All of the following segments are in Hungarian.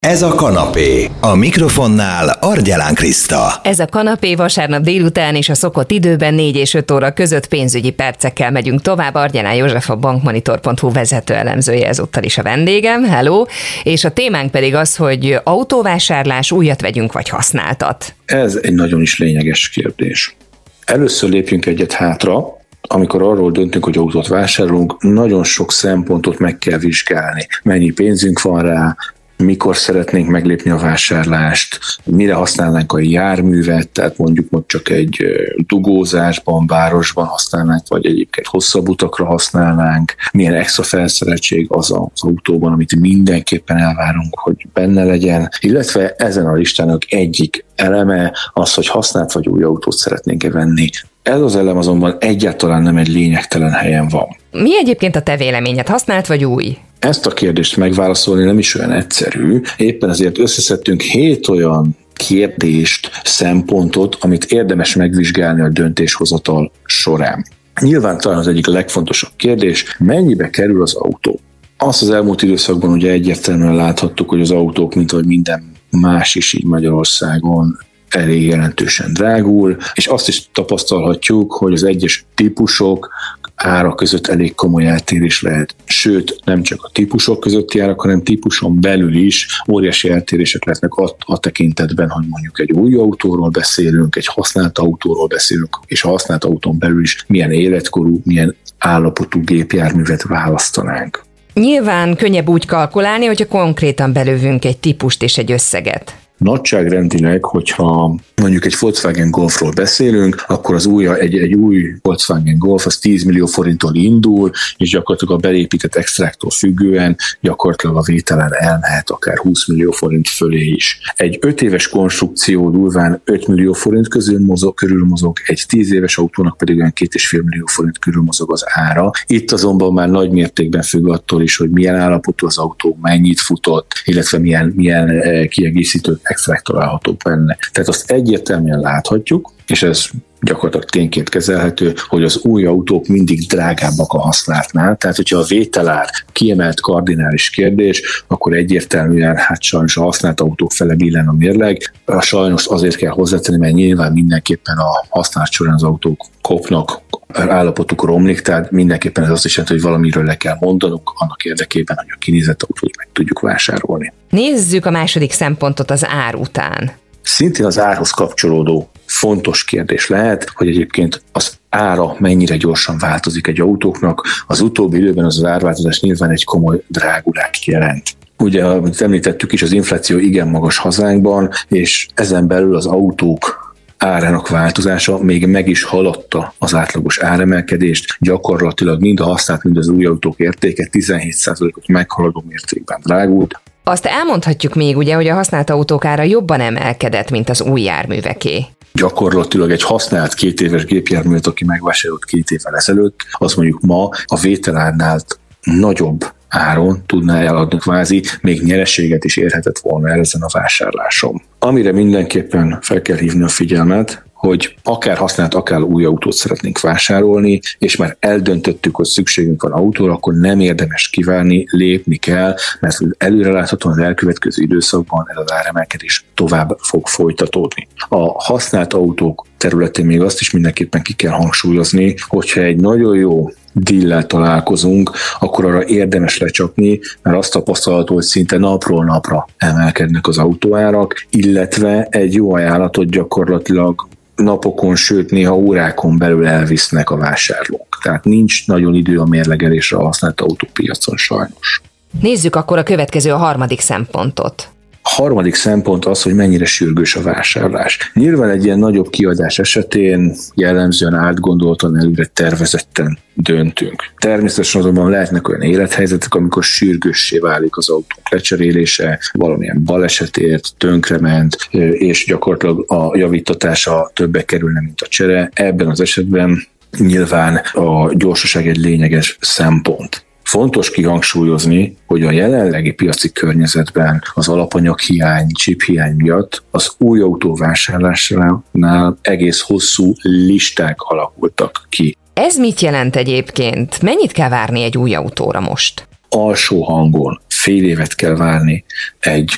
Ez a kanapé. A mikrofonnál Argyelán Kriszta. Ez a kanapé vasárnap délután és a szokott időben 4 és 5 óra között pénzügyi percekkel megyünk tovább. Argyelán József, a bankmonitor.hu vezető elemzője ezúttal is a vendégem. Hello! És a témánk pedig az, hogy autóvásárlás, újat vegyünk vagy használtat. Ez egy nagyon is lényeges kérdés. Először lépjünk egyet hátra. Amikor arról döntünk, hogy autót vásárolunk, nagyon sok szempontot meg kell vizsgálni. Mennyi pénzünk van rá, mikor szeretnénk meglépni a vásárlást, mire használnánk a járművet, tehát mondjuk csak egy dugózásban, városban használnánk, vagy egyébként hosszabb utakra használnánk, milyen extra felszereltség az autóban, amit mindenképpen elvárunk, hogy benne legyen, illetve ezen a listának egyik eleme az, hogy használt vagy új autót szeretnénk-e venni. Ez az elem azonban egyáltalán nem egy lényegtelen helyen van. Mi egyébként a te véleményed, használt vagy új? Ezt a kérdést megválaszolni nem is olyan egyszerű, éppen ezért összeszedtünk 7 olyan kérdést, szempontot, amit érdemes megvizsgálni a döntéshozatal során. Nyilván talán az egyik legfontosabb kérdés, mennyibe kerül az autó? Azt az elmúlt időszakban ugye egyértelműen láthattuk, hogy az autók, mint ahogy minden más is így Magyarországon, elég jelentősen drágul, és azt is tapasztalhatjuk, hogy az egyes típusok ára között elég komoly eltérés lehet. Sőt, nem csak a típusok közötti árak, hanem típuson belül is óriási eltérések lehetnek a tekintetben, hogy mondjuk egy új autóról beszélünk, egy használt autóról beszélünk, és a használt autón belül is milyen életkorú, milyen állapotú gépjárművet választanánk. Nyilván könnyebb úgy kalkulálni, hogyha konkrétan belövünk egy típust és egy összeget. Nagyságrendileg, hogyha mondjuk egy Volkswagen Golfról beszélünk, akkor az egy új Volkswagen Golf az 10 millió forinttól indul, és gyakorlatilag a belépített extráktól függően gyakorlatilag a vételen elmehet akár 20 millió forint fölé is. Egy 5 éves konstrukció durván 5 millió forint körül mozog, egy 10 éves autónak pedig olyan 2,5 millió forint körül mozog az ára. Itt azonban már nagy mértékben függ attól is, hogy milyen állapotú az autó, mennyit futott, illetve milyen kiegészítő extrák található benne. Tehát azt egyértelműen láthatjuk, és ez gyakorlatilag tényként kezelhető, hogy az új autók mindig drágábbak a használtnál. Tehát, hogyha a vételár kiemelt kardinális kérdés, akkor egyértelműen sajnos a használt autók fele billen a mérleg. Sajnos azért kell hozzátenni, mert nyilván mindenképpen a használat során az autók kopnak, állapotuk romlik, tehát mindenképpen ez azt is jelenti, hogy valamiről le kell mondanunk annak érdekében, hogy a kinézett autót meg tudjuk vásárolni. Nézzük a második szempontot, az ár után. Szintén az árhoz kapcsolódó fontos kérdés lehet, hogy egyébként az ára mennyire gyorsan változik egy autóknak. Az utóbbi időben az árváltozás nyilván egy komoly drágulást jelent. Ugye, amit említettük is, az infláció igen magas hazánkban, és ezen belül az autók árának változása még meg is haladta az átlagos áremelkedést, gyakorlatilag mind a használt, mind az új autók értéke 17%-ot meghaladó mértékben drágult. Azt elmondhatjuk még ugye, hogy a használt autók ára jobban emelkedett, mint az új járműveké. Gyakorlatilag egy használt 2 éves gépjárművet, aki megvásárolt 2 évvel ezelőtt, az mondjuk ma a vételárnál nagyobb áron tudná eladni kvázi, még nyereséget is érhetett volna el ezen a vásárláson. Amire mindenképpen fel kell hívni a figyelmet, hogy akár használt, akár új autót szeretnénk vásárolni, és már eldöntöttük, hogy szükségünk van autóra, akkor nem érdemes kivárni, lépni kell, mert előreláthatóan az elkövetkező időszakban ez az áremelkedés tovább fog folytatódni. A használt autók területén még azt is mindenképpen ki kell hangsúlyozni, hogyha egy nagyon jó díllel találkozunk, akkor arra érdemes lecsapni, mert azt tapasztalható, hogy szinte napról napra emelkednek az autóárak, illetve egy jó ajánlatot gyakorlatilag napokon, sőt néha órákon belül elvisznek a vásárlók. Tehát nincs nagyon idő a mérlegelésre a használt autópiacon sajnos. Nézzük akkor a következő, a harmadik szempontot. A harmadik szempont az, hogy mennyire sürgős a vásárlás. Nyilván egy ilyen nagyobb kiadás esetén jellemzően átgondoltan, előre tervezetten döntünk. Természetesen azonban lehetnek olyan élethelyzetek, amikor sürgőssé válik az autók lecserélése, valamilyen balesetért, tönkrement, és gyakorlatilag a javítatása többe kerülne, mint a csere. Ebben az esetben nyilván a gyorsaság egy lényeges szempont. Fontos kihangsúlyozni, hogy a jelenlegi piaci környezetben az alapanyaghiány, chiphiány miatt az új autó vásárlásánál egész hosszú listák alakultak ki. Ez mit jelent egyébként? Mennyit kell várni egy új autóra most? Alsó hangon fél évet kell várni egy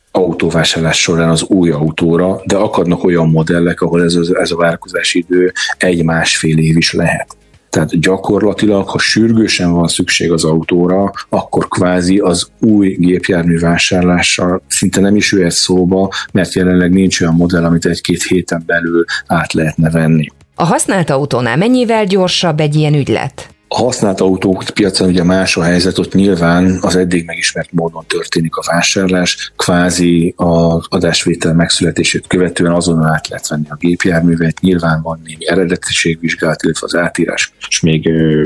autóvásárlás során az új autóra, de akadnak olyan modellek, ahol ez a várakozási idő 1-1,5 év is lehet. Tehát gyakorlatilag, ha sürgősen van szükség az autóra, akkor kvázi az új gépjármű vásárlással szinte nem is jöhet szóba, mert jelenleg nincs olyan modell, amit 1-2 héten belül át lehetne venni. A használt autónál mennyivel gyorsabb egy ilyen ügylet? A használt autók piacon ugye más a helyzet, ott nyilván az eddig megismert módon történik a vásárlás, kvázi az adásvétel megszületését követően azonnal át lehet venni a gépjárművet, nyilván van némi eredetiségvizsgálat, illetve az átírás, és még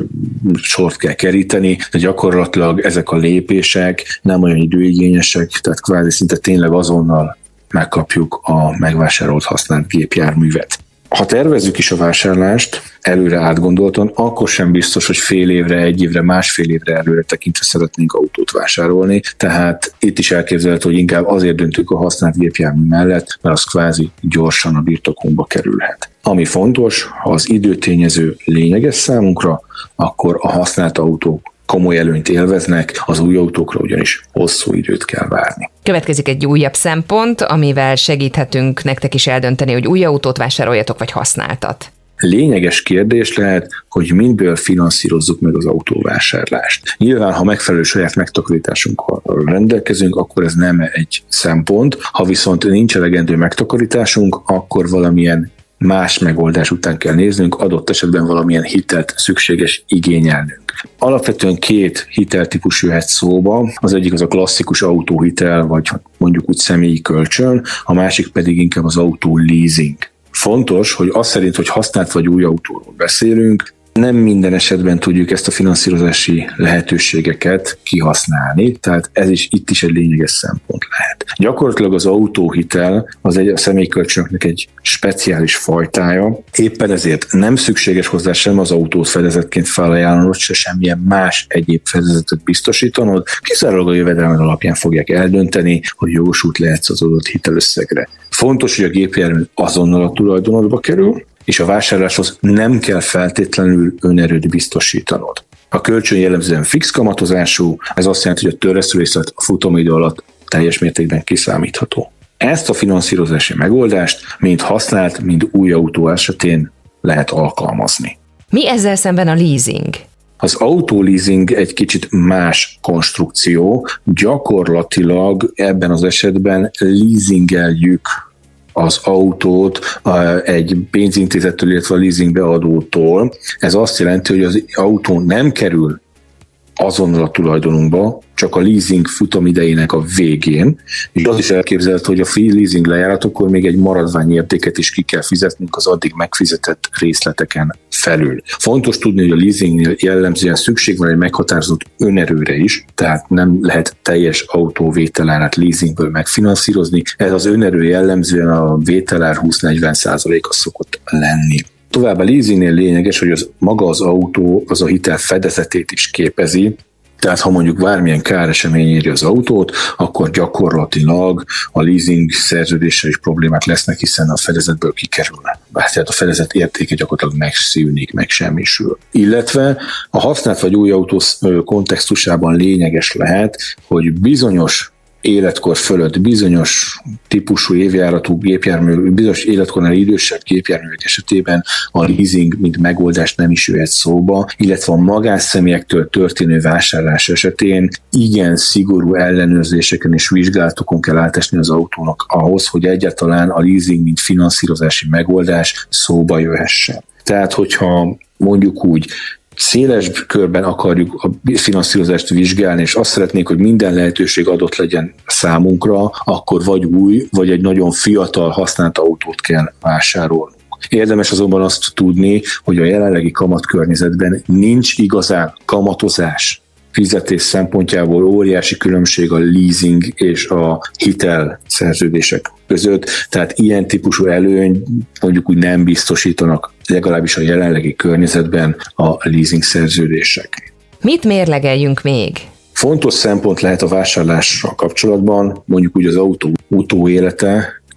sort kell keríteni, de gyakorlatilag ezek a lépések nem olyan időigényesek, tehát kvázi szinte tényleg azonnal megkapjuk a megvásárolt használt gépjárművet. Ha tervezzük is a vásárlást előre átgondoltan, akkor sem biztos, hogy fél évre, 1 évre, 1,5 évre előre tekintve szeretnénk autót vásárolni, tehát itt is elképzelhető, hogy inkább azért döntünk a használt gépjármű mellett, mert az kvázi gyorsan a birtokunkba kerülhet. Ami fontos, ha az időtényező lényeges számunkra, akkor a használt autók komoly előnyt élveznek, az új autókra ugyanis hosszú időt kell várni. Következik egy újabb szempont, amivel segíthetünk nektek is eldönteni, hogy új autót vásároljatok, vagy használtat. Lényeges kérdés lehet, hogy mindből finanszírozzuk meg az autóvásárlást. Nyilván, ha megfelelő saját megtakarításunkkal rendelkezünk, akkor ez nem egy szempont. Ha viszont nincs elegendő megtakarításunk, akkor valamilyen más megoldás után kell néznünk, adott esetben valamilyen hitelt szükséges igényelnünk. Alapvetően 2 hiteltípus jöhet szóba, az egyik az a klasszikus autóhitel, vagy mondjuk úgy személyi kölcsön, a másik pedig inkább az autó leasing. Fontos, hogy az szerint, hogy használt vagy új autóról beszélünk, nem minden esetben tudjuk ezt a finanszírozási lehetőségeket kihasználni, tehát itt is egy lényeges szempont lehet. Gyakorlatilag az autóhitel az a személykölcsönöknek egy speciális fajtája, éppen ezért nem szükséges hozzá sem az autót fedezetként felajánlanod, se semmilyen más egyéb fedezetet biztosítanod, kizárólag a jövedelmed alapján fogják eldönteni, hogy jogosult lehetsz az adott hitelösszegre. Fontos, hogy a gépjármű azonnal a tulajdonodba kerül, és a vásárláshoz nem kell feltétlenül önerőt biztosítanod. A kölcsön jellemzően fix kamatozású, ez azt jelenti, hogy a törlesztőrészlet a futamidő alatt teljes mértékben kiszámítható. Ezt a finanszírozási megoldást mind használt, mind új autó esetén lehet alkalmazni. Mi ezzel szemben a leasing? Az autóleasing egy kicsit más konstrukció, gyakorlatilag ebben az esetben leasingeljük az autót egy pénzintézettől, illetve a leasingbeadótól. Ez azt jelenti, hogy az autó nem kerül azonnal a tulajdonunkba, csak a leasing futamidejének a végén, és az is elképzelhető, hogy a free leasing lejáratokor még egy maradványértéket is ki kell fizetnünk az addig megfizetett részleteken felül. Fontos tudni, hogy a leasingnél jellemzően szükség van egy meghatározott önerőre is, tehát nem lehet teljes autó vételárát leasingből megfinanszírozni. Ez az önerő jellemzően a vételár 20-40%-a szokott lenni. Továbbá a leasingnél lényeges, hogy maga az autó az a hitel fedezetét is képezi, tehát ha mondjuk bármilyen káresemény éri az autót, akkor gyakorlatilag a leasing szerződéssel is problémák lesznek, hiszen a fedezetből kikerülne. Tehát a fedezet értéke gyakorlatilag megszűnik, megsemmisül. Illetve a használt vagy új autó kontextusában lényeges lehet, hogy bizonyos életkor fölött bizonyos típusú évjáratú gépjármű, bizonyos életkornál idősebb gépjárművek esetében a leasing mint megoldás nem is jöhet szóba, illetve a magánszemélyektől történő vásárlás esetén igen szigorú ellenőrzéseken és vizsgálatokon kell átesni az autónak ahhoz, hogy egyáltalán a leasing mint finanszírozási megoldás szóba jöhessen. Tehát, hogyha mondjuk úgy széles körben akarjuk a finanszírozást vizsgálni, és azt szeretnénk, hogy minden lehetőség adott legyen számunkra, akkor vagy új, vagy egy nagyon fiatal használt autót kell vásárolnunk. Érdemes azonban azt tudni, hogy a jelenlegi kamatkörnyezetben nincs igazán kamatozás. Fizetés szempontjából óriási különbség a leasing és a hitel szerződések között, tehát ilyen típusú előny mondjuk úgy nem biztosítanak legalábbis a jelenlegi környezetben a leasing szerződések. Mit mérlegeljünk még? Fontos szempont lehet a vásárlással kapcsolatban, mondjuk úgy az autó élete,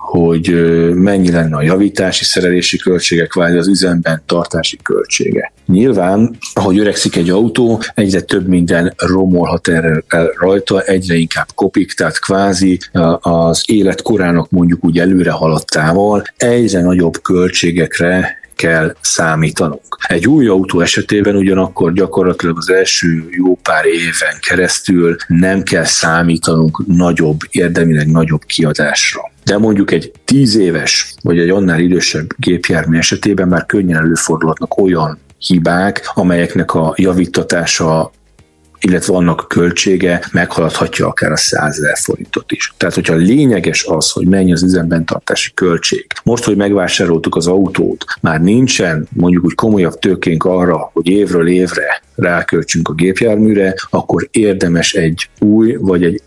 hogy mennyi lenne a javítási, szerelési költsége, kvázi az üzemben tartási költsége. Nyilván, ahogy öregszik egy autó, egyre több minden romolhat el rajta, egyre inkább kopik, tehát kvázi az életkorának mondjuk úgy előre haladtával egyre nagyobb költségekre kell számítanunk. Egy új autó esetében ugyanakkor gyakorlatilag az első jó pár éven keresztül nem kell számítanunk érdemileg nagyobb kiadásra. De mondjuk egy 10 éves vagy egy annál idősebb gépjármű esetében már könnyen előfordulhatnak olyan hibák, amelyeknek a javítatása, illetve annak a költsége meghaladhatja akár a 100 000 forintot is. Tehát, hogyha lényeges az, hogy mennyi az üzemben tartási költség, most, hogy megvásároltuk az autót, már nincsen mondjuk úgy komolyabb tőkénk arra, hogy évről évre ráköltsünk a gépjárműre, akkor érdemes egy új vagy egy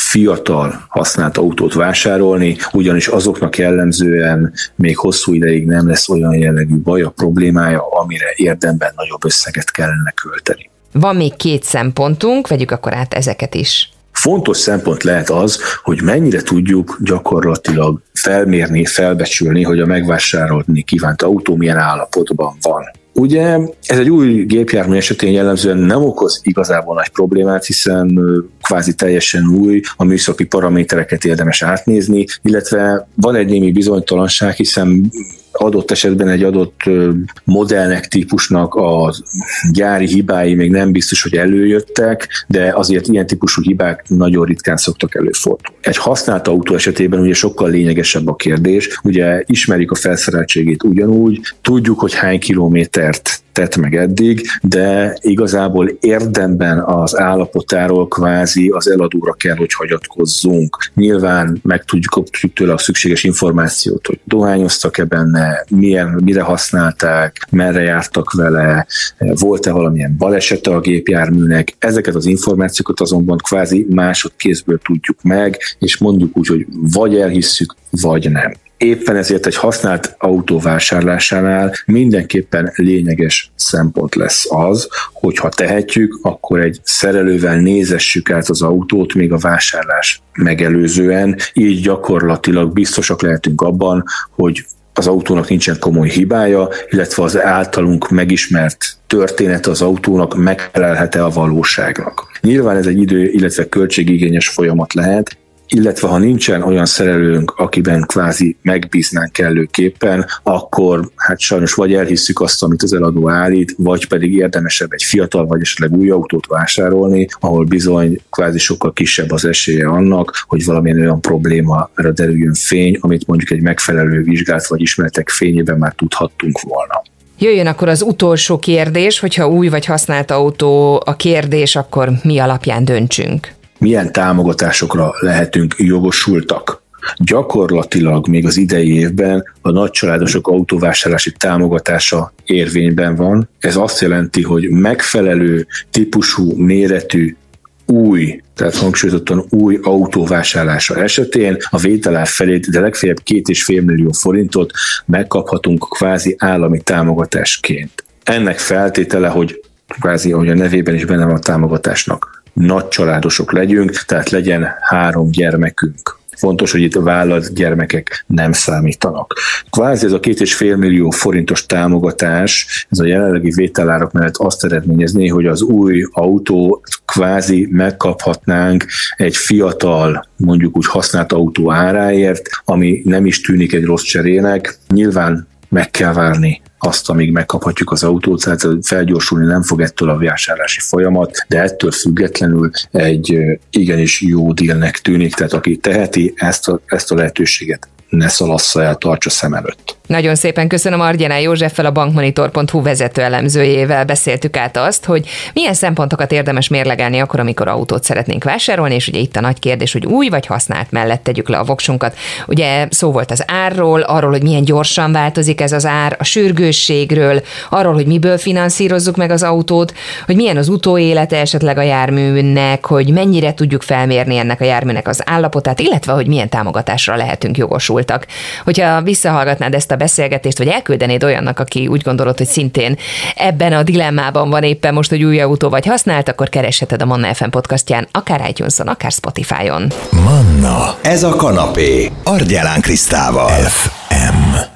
fiatal használt autót vásárolni, ugyanis azoknak jellemzően még hosszú ideig nem lesz olyan jellegű baja, problémája, amire érdemben nagyobb összeget kellene költeni. Van még 2 szempontunk, vegyük akkor át ezeket is. Fontos szempont lehet az, hogy mennyire tudjuk gyakorlatilag felmérni, felbecsülni, hogy a megvásárolni kívánt autó milyen állapotban van. Ugye ez egy új gépjármű esetén jellemzően nem okoz igazából nagy problémát, hiszen kvázi teljesen új, a műszaki paramétereket érdemes átnézni, illetve van egy némi bizonytalanság, hiszen adott esetben egy adott modellnek, típusnak a gyári hibái még nem biztos, hogy előjöttek, de azért ilyen típusú hibák nagyon ritkán szoktak előfordulni. Egy használt autó esetében ugye sokkal lényegesebb a kérdés, ugye ismerjük a felszereltségét ugyanúgy, tudjuk, hogy hány kilométert tett meg eddig, de igazából érdemben az állapotáról kvázi az eladóra kell, hogy hagyatkozzunk. Nyilván megtudjuk tőle a szükséges információt, hogy dohányoztak-e benne, mire használták, merre jártak vele, volt-e valamilyen balesete a gépjárműnek. Ezeket az információkat azonban kvázi másodkézből tudjuk meg, és mondjuk úgy, hogy vagy elhisszük, vagy nem. Éppen ezért egy használt autó vásárlásánál mindenképpen lényeges szempont lesz az, hogy ha tehetjük, akkor egy szerelővel nézessük át az autót még a vásárlás megelőzően, így gyakorlatilag biztosak lehetünk abban, hogy az autónak nincsen komoly hibája, illetve az általunk megismert történet az autónak megfelelhet-e a valóságnak. Nyilván ez egy idő, illetve költségigényes folyamat lehet, illetve ha nincsen olyan szerelőnk, akiben kvázi megbíznánk kellőképpen, akkor hát sajnos vagy elhisszük azt, amit az eladó állít, vagy pedig érdemesebb egy fiatal vagy esetleg új autót vásárolni, ahol bizony kvázi sokkal kisebb az esélye annak, hogy valamilyen olyan problémára derüljön fény, amit mondjuk egy megfelelő vizsgálat vagy ismeretek fényében már tudhattunk volna. Jöjjön akkor az utolsó kérdés, hogyha új vagy használt autó a kérdés, akkor mi alapján döntsünk? Milyen támogatásokra lehetünk jogosultak? Gyakorlatilag még az idei évben a nagycsaládosok autóvásárlási támogatása érvényben van. Ez azt jelenti, hogy megfelelő típusú, méretű, új, tehát hangsúlyozottan új autóvásárlása esetén a vételár felét, de legfeljebb 2,5 millió forintot megkaphatunk kvázi állami támogatásként. Ennek feltétele, hogy kvázi, ahogy a nevében is benne van a támogatásnak, nagy családosok legyünk, tehát legyen 3 gyermekünk. Fontos, hogy itt a vállalt gyermekek nem számítanak. Kvázi ez a 2,5 millió forintos támogatás, ez a jelenlegi vételárak mellett azt eredményezné, hogy az új autót kvázi megkaphatnánk egy fiatal, mondjuk úgy használt autó áráért, ami nem is tűnik egy rossz cserének. Nyilván meg kell várni azt, amíg megkaphatjuk az autót, tehát felgyorsulni nem fog ettől a vásárlási folyamat, de ettől függetlenül egy igenis jó dílnek tűnik, tehát aki teheti, ezt a lehetőséget ne szalassza el, tartsa szem előtt. Nagyon szépen köszönöm Argyelán Józseffel, a bankmonitor.hu vezető elemzőjével beszéltük át azt, hogy milyen szempontokat érdemes mérlegelni akkor, amikor autót szeretnénk vásárolni, és ugye itt a nagy kérdés, hogy új vagy használt mellett tegyük le a voksunkat. Ugye szó volt az árról, arról, hogy milyen gyorsan változik ez az ár, a sürgősségről, arról, hogy miből finanszírozzuk meg az autót, hogy milyen az utóélete esetleg a járműnek, hogy mennyire tudjuk felmérni ennek a járműnek az állapotát, illetve hogy milyen támogatásra lehetünk jogosultak. Hogyha visszahallgatnád ezt a a beszélgetést, vagy elküldenéd olyannak, aki úgy gondolod, hogy szintén ebben a dilemmában van éppen most, hogy új autó vagy használt, akkor keresheted a Manna FM podcastján, akár iTunes-on, akár Spotify-on. Manna, ez a kanapé, Argyelán Krisztával. FM.